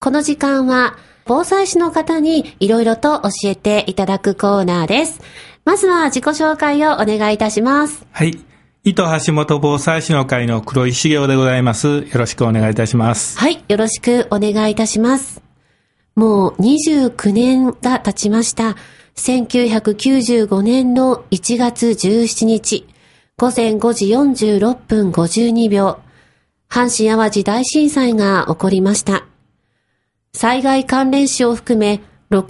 この時間は防災士の方にいろいろと教えていただくコーナーです。まずは自己紹介をお願いいたします。 はい。糸橋本防災士の会の黒井茂雄でございます。よろしくお願いいたします。 はい。よろしくお願いいたします。もう29年が経ちました。1995年の1月17日、午前5時46分52秒、阪神淡路大震災が起こりました。災害関連死を含め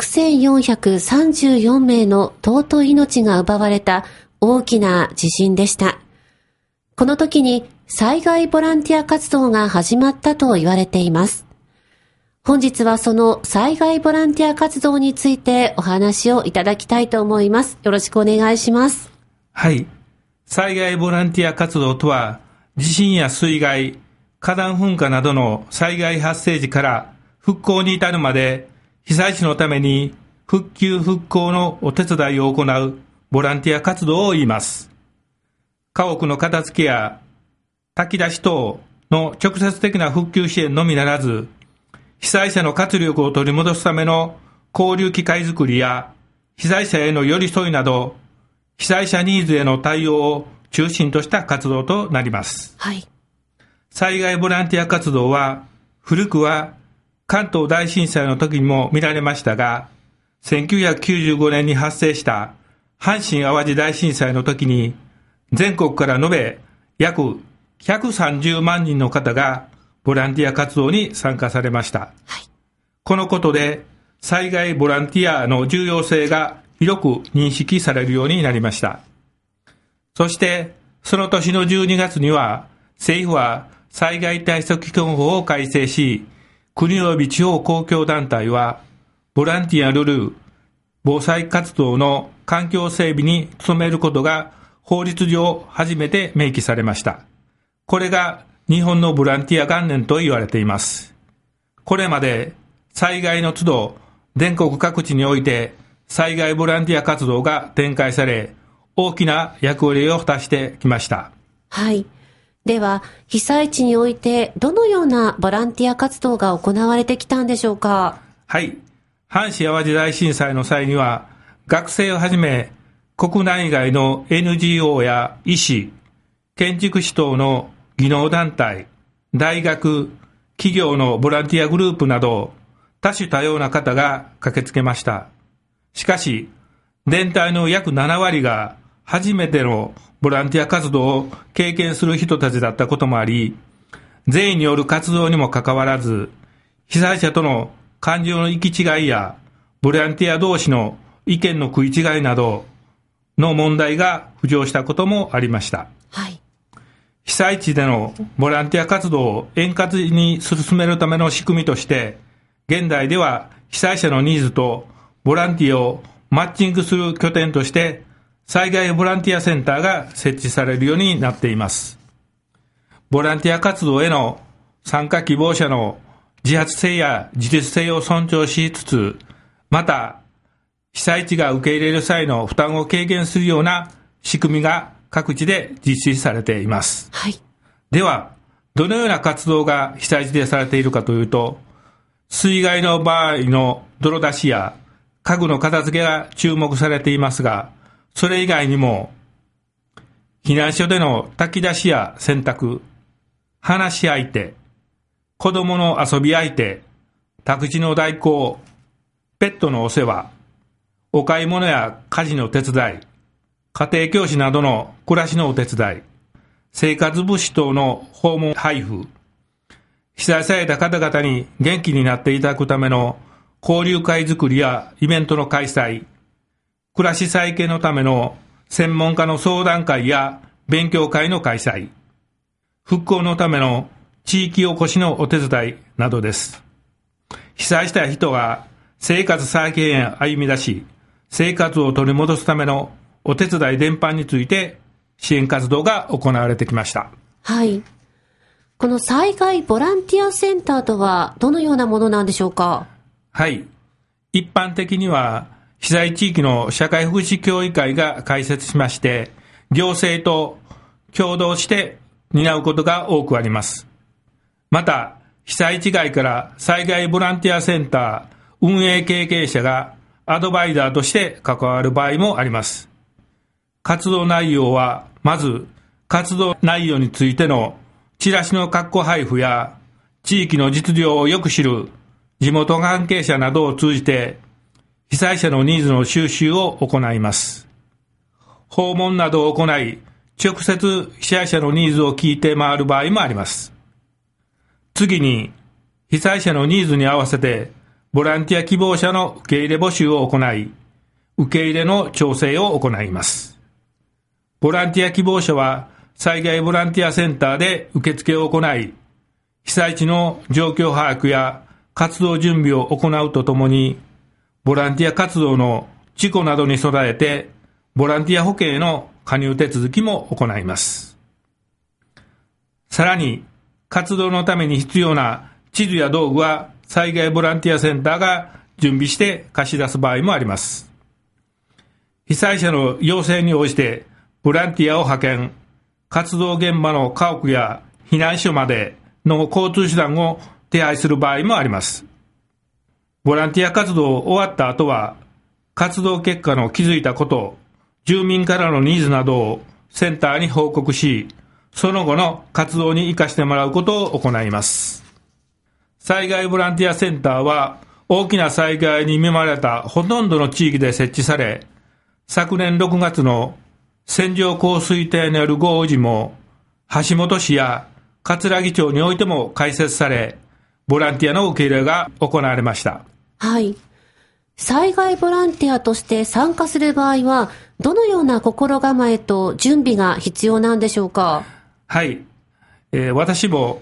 6434名の尊い命が奪われた大きな地震でした。この時に災害ボランティア活動が始まったと言われています。本日はその災害ボランティア活動についてお話をいただきたいと思います。よろしくお願いします。 はい。災害ボランティア活動とは、地震や水害、火山噴火などの災害発生時から復興に至るまで、被災地のために復旧復興のお手伝いを行うボランティア活動を言います。家屋の片付けや炊き出し等の直接的な復旧支援のみならず、被災者の活力を取り戻すための交流機会づくりや、被災者への寄り添いなど、被災者ニーズへの対応を中心とした活動となります。 はい。 災害ボランティア活動は、古くは関東大震災の時にも見られましたが、1995年に発生した阪神淡路大震災の時に、全国から延べ約130万人の方がボランティア活動に参加されました。 はい、 このことで災害ボランティアの重要性が広く認識されるようになりました。そしてその年の12月には政府は災害対策基本法を改正し、国及び地方公共団体はボランティアによる防災活動の環境整備に努めることが法律上初めて明記されました。これが日本のボランティア元年と言われています。これまで災害の都度全国各地において災害ボランティア活動が展開され、大きな役割を果たしてきました。 はい。では、被災地においてどのようなボランティア活動が行われてきたんでしょうか。 はい。阪神淡路大震災の際には、学生をはじめ国内外の NGO や医師、建築士等の技能団体、大学、企業のボランティアグループなど多種多様な方が駆けつけました。しかし、全体の約7割が初めてのボランティア活動を経験する人たちだったこともあり、善意による活動にもかかわらず、被災者との感情の行き違いや、ボランティア同士の意見の食い違いなどの問題が浮上したこともありました。 はい。 被災地でのボランティア活動を円滑に進めるための仕組みとして、現代では被災者のニーズとボランティアをマッチングする拠点として、災害ボランティアセンターが設置されるようになっています。ボランティア活動への参加希望者の自発性や自立性を尊重しつつ、また被災地が受け入れる際の負担を軽減するような仕組みが各地で実施されています。 はい。 では、どのような活動が被災地でされているかというと、水害の場合の泥出しや家具の片付けが注目されていますが、それ以外にも、避難所での炊き出しや洗濯、話し相手、子供の遊び相手、託児の代行、ペットのお世話、お買い物や家事の手伝い、家庭教師などの暮らしのお手伝い、生活物資等の訪問配布、被災された方々に元気になっていただくための交流会づくりやイベントの開催、暮らし再建のための専門家の相談会や勉強会の開催、復興のための地域おこしのお手伝いなどです。被災した人が生活再建へ歩み出し、生活を取り戻すためのお手伝い全般について支援活動が行われてきました。 はい。この災害ボランティアセンターとはどのようなものなんでしょうか。 はい。一般的には被災地域の社会福祉協議会が開設しまして、行政と共同して担うことが多くあります。また、 被災地外から災害ボランティアセンター運営経験者がアドバイザーとして関わる場合もあります。活動内容は、まず、活動内容についてのチラシの括弧配布や、地域の実情をよく知る地元関係者などを通じて、被災者のニーズの収集を行います。訪問などを行い、直接被災者のニーズを聞いて回る場合もあります。次に、被災者のニーズに合わせて、ボランティア希望者の受け入れ募集を行い、受け入れの調整を行います。ボランティア希望者は、災害ボランティアセンターで受付を行い、被災地の状況把握や活動準備を行うとともに、ボランティア活動の事故などに備えて、ボランティア保険への加入手続きも行います。さらに、活動のために必要な地図や道具は、災害ボランティアセンターが準備して貸し出す場合もあります。被災者の要請に応じて、ボランティアを派遣、活動現場の家屋や避難所までの交通手段を手配する場合もあります。ボランティア活動終わった後は、活動結果の気づいたこと、住民からのニーズなどをセンターに報告し、その後の活動に生かしてもらうことを行います。災害ボランティアセンターは、大きな災害に見舞われたほとんどの地域で設置され、昨年6月の線状降水帯による豪雨時も、橋本市や桂木町においても開設され、ボランティアの受け入れが行われました。 はい。災害ボランティアとして参加する場合は、どのような心構えと準備が必要なんでしょうか？ はい。私も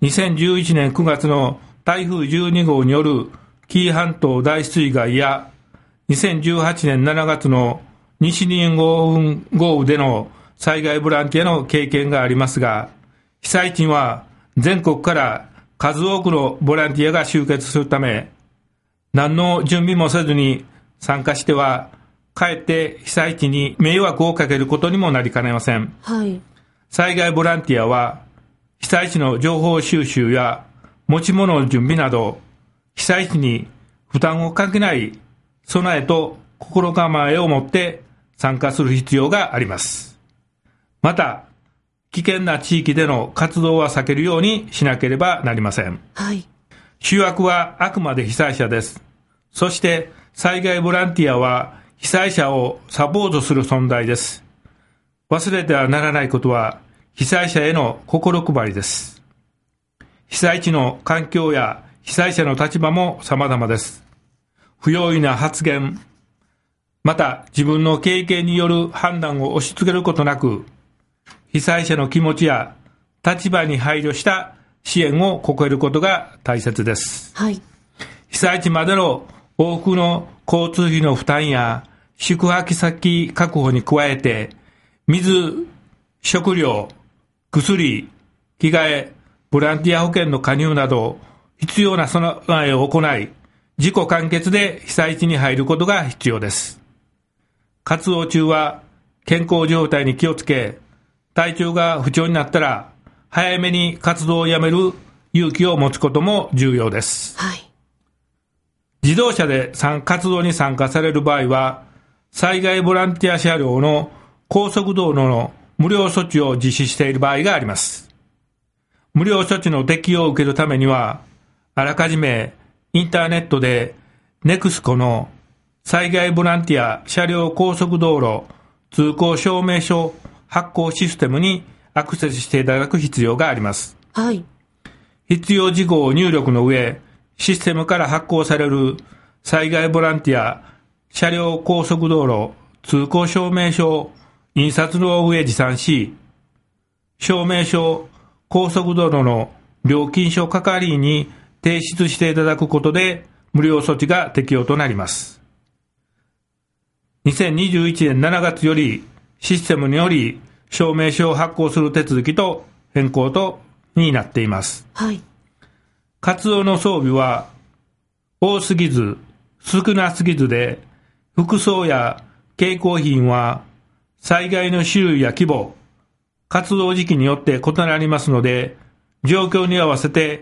2011年9月の台風12号による紀伊半島大水害や、2018年7月の西日本豪雨での災害ボランティアの経験がありますが、被災地には全国から数多くのボランティアが集結するため、何の準備もせずに参加しては、かえって被災地に迷惑をかけることにもなりかねません。 はい。 災害ボランティアは、被災地の情報収集や持ち物の準備など、被災地に負担をかけない備えと心構えを持って参加する必要があります。また、危険な地域での活動は避けるようにしなければなりません。 はい。 主役はあくまで被災者です。そして災害ボランティアは被災者をサポートする存在です。忘れてはならないことは被災者への心配りです。被災地の環境や被災者の立場も様々です。不用意な発言、また自分の経験による判断を押し付けることなく、被災者の気持ちや立場に配慮した支援を試ることが大切です。 はい。 被災地までの往復の交通費の負担や宿泊先確保に加えて、水、食料、薬、着替え、ボランティア保険の加入など必要な備えを行い、自己完結で被災地に入ることが必要です。活動中は健康状態に気をつけ、体調が不調になったら早めに活動をやめる勇気を持つことも重要です。 はい。 自動車で活動に参加される場合は、災害ボランティア車両の高速道路の無料措置を実施している場合があります。無料措置の適用を受けるためには、あらかじめインターネットでネクスコの災害ボランティア車両高速道路通行証明書発行システムにアクセスしていただく必要があります。 はい。 必要事項を入力の上、システムから発行される災害ボランティア車両高速道路通行証明書を印刷の上持参し、証明書高速道路の料金所係員に提出していただくことで無料措置が適用となります。2021年7月よりシステムにより証明書を発行する手続きと変更になっています。 はい。 活動の装備は多すぎず少なすぎずで、服装や携行品は災害の種類や規模、活動時期によって異なりますので、状況に合わせて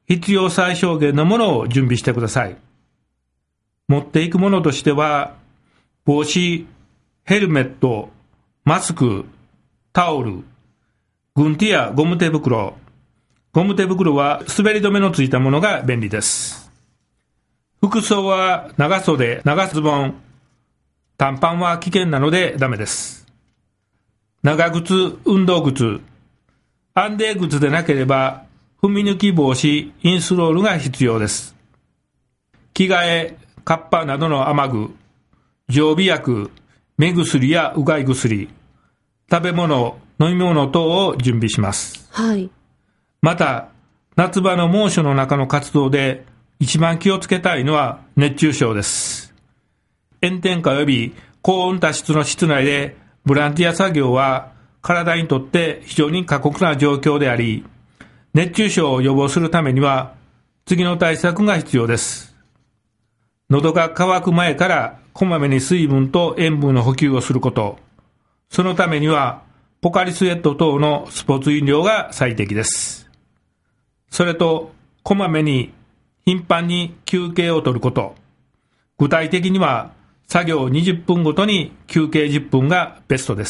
必要最小限のものを準備してください。持っていくものとしては、帽子、ヘルメット、マスク、タオル、軍手やゴム手袋。ゴム手袋は滑り止めのついたものが便利です。服装は長袖、長ズボン、短パンは危険なのでダメです。長靴、運動靴、安定靴でなければ踏み抜き防止、インスロールが必要です。着替え、カッパなどの雨具、常備薬、目薬やうがい薬、食べ物、飲み物等を準備します。 はい。 また、夏場の猛暑の中の活動で一番気をつけたいのは熱中症です。炎天下及び高温多湿の室内でボランティア作業は体にとって非常に過酷な状況であり、熱中症を予防するためには次の対策が必要です。喉が渇く前からこまめに水分と塩分の補給をすること。そのためにはポカリスエット等のスポーツ飲料が最適です。それとこまめに頻繁に休憩を取ること。具体的には作業20分ごとに休憩10分がベストです。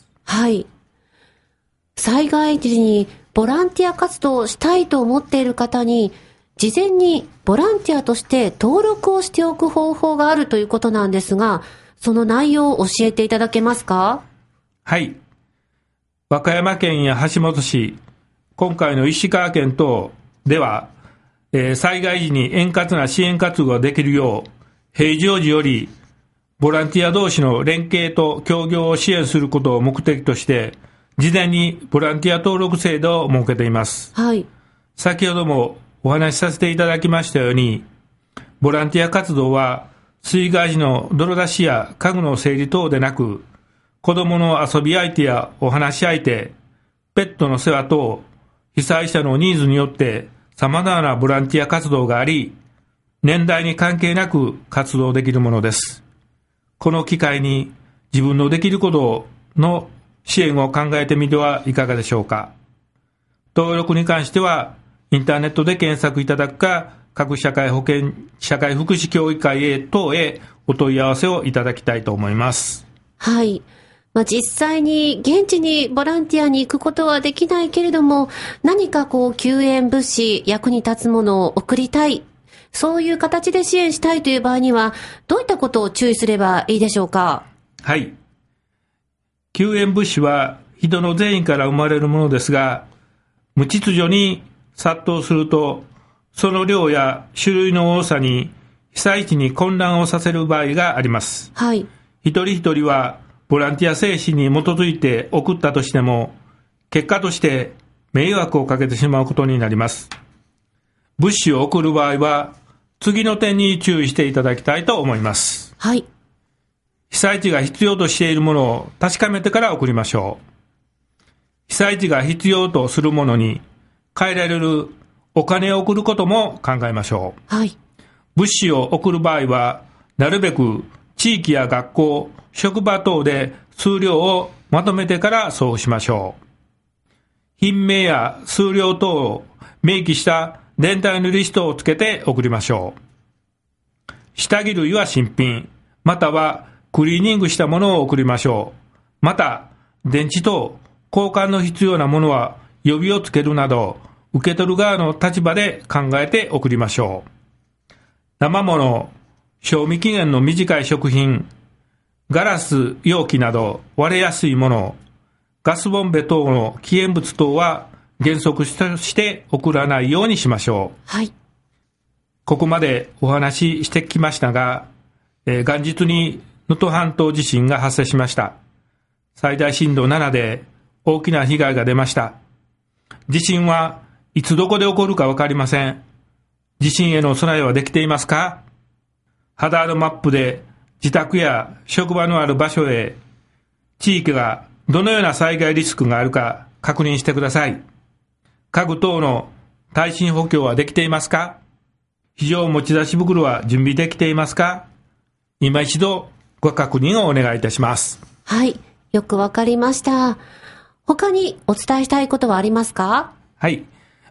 はい。災害時にボランティア活動をしたいと思っている方に、事前にボランティアとして登録をしておく方法があるということなんですが、その内容を教えていただけますか？ はい。和歌山県や橋本市、今回の石川県等では、災害時に円滑な支援活動ができるよう、平常時よりボランティア同士の連携と協業を支援することを目的として、事前にボランティア登録制度を設けています。 はい。 先ほどもお話しさせていただきましたように、ボランティア活動は水害時の泥出しや家具の整理等でなく、子供の遊び相手やお話し相手、ペットの世話等、被災者のニーズによって様々なボランティア活動があり、年代に関係なく活動できるものです。この機会に自分のできることの支援を考えてみてはいかがでしょうか。登録に関してはインターネットで検索いただくか、各社会保険、社会福祉協議会等へお問い合わせをいただきたいと思います。 はい。実際に現地にボランティアに行くことはできないけれども、何か救援物資、役に立つものを送りたい、そういう形で支援したいという場合には、どういったことを注意すればいいでしょうか？ はい。救援物資は人の善意から生まれるものですが、無秩序に殺到すると、その量や種類の多さに被災地に混乱をさせる場合があります。 はい。 一人一人はボランティア精神に基づいて送ったとしても、結果として迷惑をかけてしまうことになります。物資を送る場合は、次の点に注意していただきたいと思います。 はい。 被災地が必要としているものを確かめてから送りましょう。被災地が必要とするものに変えられるお金を送ることも考えましょう。 はい。 物資を送る場合は、なるべく地域や学校、職場等で数量をまとめてから送付しましょう。品名や数量等を明記した全体のリストをつけて送りましょう。下着類は新品、またはクリーニングしたものを送りましょう。また、電池等、交換の必要なものは予備をつけるなど、受け取る側の立場で考えて送りましょう。生物、賞味期限の短い食品、ガラス、容器など割れやすいもの、ガスボンベ等の危険物等は原則として送らないようにしましょう。 はい。 ここまでお話ししてきましたが、元日に能登半島地震が発生しました。最大震度7で大きな被害が出ました。地震はいつどこで起こるかわかりません。地震への備えはできていますか？ハザードマップで自宅や職場のある場所へ、地域がどのような災害リスクがあるか確認してください。家具等の耐震補強はできていますか？非常持ち出し袋は準備できていますか？今一度ご確認をお願いいたします。 はい、よくわかりました。他にお伝えしたいことはありますか？ はい。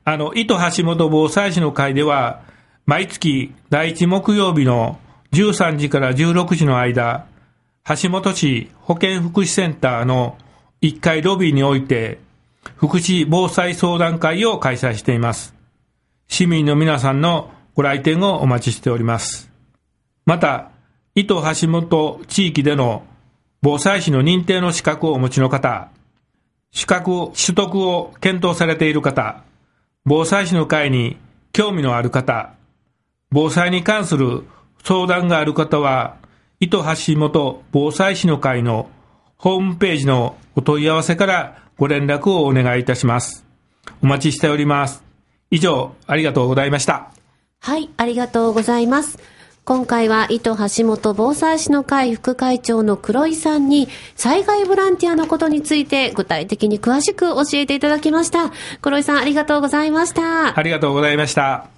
糸橋本防災士の会では、毎月第1木曜日の13時から16時の間、橋本市保健福祉センターの1階ロビーにおいて、福祉防災相談会を開催しています。市民の皆さんのご来店をお待ちしております。また、糸橋本地域での防災士の認定の資格をお持ちの方、資格取得を検討されている方、防災士の会に興味のある方、防災に関する相談がある方は、糸橋本防災士の会のホームページのお問い合わせからご連絡をお願いいたします。お待ちしております。以上、ありがとうございました。 はい、ありがとうございます。今回は糸橋本防災士の会副会長の黒井さんに災害ボランティアのことについて具体的に詳しく教えていただきました。黒井さん、ありがとうございました。 ありがとうございました。